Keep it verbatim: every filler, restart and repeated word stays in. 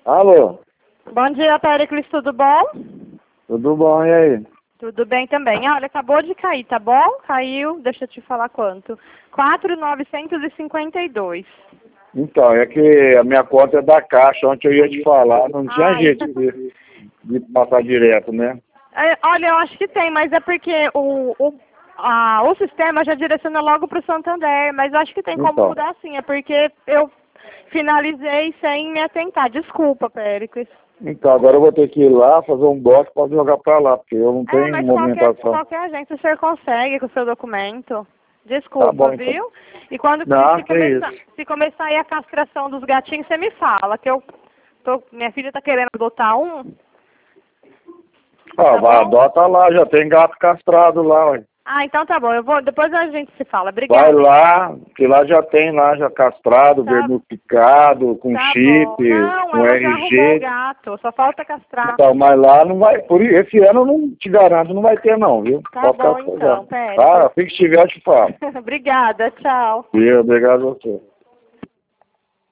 Alô? Bom dia, Péricles, tudo bom? Tudo bom, e aí? Tudo bem também. Olha, acabou de cair, tá bom? Caiu, deixa eu te falar quanto. quatro mil novecentos e cinquenta e dois. Então, é que a minha conta é da Caixa, ontem eu ia te falar, não tinha Ai. jeito de, de passar direto, né? É, olha, eu acho que tem, mas é porque o, o, a, o sistema já direciona logo para o Santander, mas eu acho que tem como Então, mudar sim, é porque eu finalizei sem me atentar. Desculpa, Péricles. então, agora eu vou ter que ir lá, fazer um bote para jogar para lá, porque eu não É, tenho mas qualquer, movimentação. qualquer agência o senhor consegue com o seu documento. Tá Desculpa, bom, então. viu? E quando Não, se que começar, isso. se começar aí a castração dos gatinhos, você me fala, que eu tô, minha filha tá querendo adotar um. Ah, Tá vai, bom? adota lá, já tem gato castrado lá, ué. Ah, então tá bom. Eu vou, depois a gente se fala. Vai Obrigada. lá, que lá já tem lá, já castrado, Tá, vernificado, com tá chip, bom. Não, com ela já arrumou o R G. gato. Só falta castrar. Então, mas lá não vai, por i- esse ano eu não te garanto, não vai ter não, viu? Tá Pode ficar bom então, sossegado. Péricles. Tá, assim que tiver eu te falo. Obrigada. Tchau. E obrigado a você.